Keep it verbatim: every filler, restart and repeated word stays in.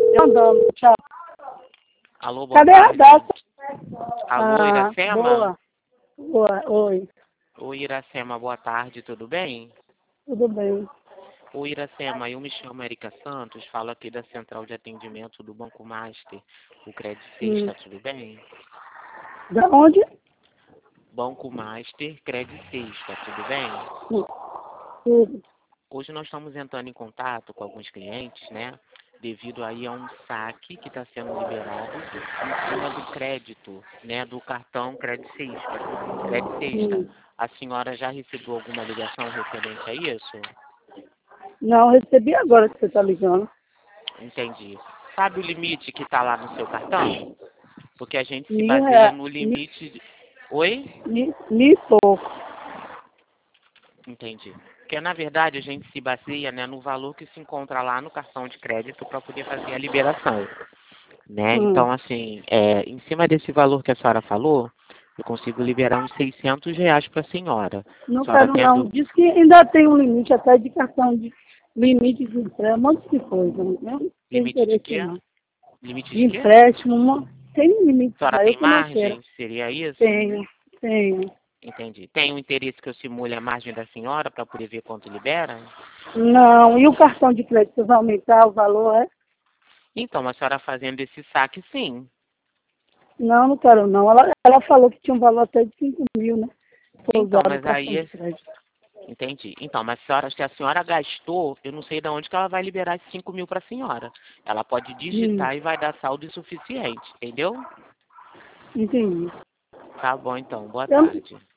Eu andando, tchau. Alô, boa Cadê a tarde. data? Alô, Ah, Iracema? boa. Boa, oi. Oi, Iracema, boa tarde, tudo bem? Tudo bem. Oi, Iracema, eu me chamo Erika Santos, falo aqui da Central de Atendimento do Banco Master, o Credit seis, Hum. tá tudo bem? Da onde? Banco Master, Credit seis, tá tudo bem? Hum. Tudo. Hoje nós estamos entrando em contato com alguns clientes, né? Devido aí a um saque que está sendo liberado em cima do crédito, né? Do cartão Credit seis. Credit Sexta. Hum. A senhora já recebeu alguma ligação referente a isso? Não, recebi agora que você está ligando. Entendi. Sabe o limite que está lá no seu cartão? Porque a gente se Mil baseia reais. no Mil, limite... De... Oi? mil, mil e pouco. Entendi. Porque, na verdade, a gente se baseia, né, no valor que se encontra lá no cartão de crédito para poder fazer a liberação, né? Hum. Então, assim, é, em cima desse valor que a senhora falou, eu consigo liberar uns seiscentos reais para a senhora. Não A senhora quero não. tendo Diz que ainda tem um limite até de cartão de limite de empréstimo, um monte de coisa. Né? Eu não tenho limite de interesse quê? não. Limite De de quê? empréstimo, um mon- tem um limite A senhora lá, eu tem que não quero. margem? Seria isso? Tenho, tenho. Entendi. Tem um interesse que eu simule a margem da senhora para poder ver quanto libera? Não, e o cartão de crédito, você vai aumentar o valor, é? Então, a senhora fazendo esse saque, sim. Não, não quero não. Ela, ela falou que tinha um valor até de cinco mil, né? Foi Então, usado o mas cartão de aí... crédito. Entendi. Então, mas a senhora, se a senhora gastou, eu não sei de onde que ela vai liberar esses cinco mil para a senhora. Ela pode Hum, digitar e vai dar saldo insuficiente, entendeu? entendi. Tá bom, então. Boa Eu, tarde.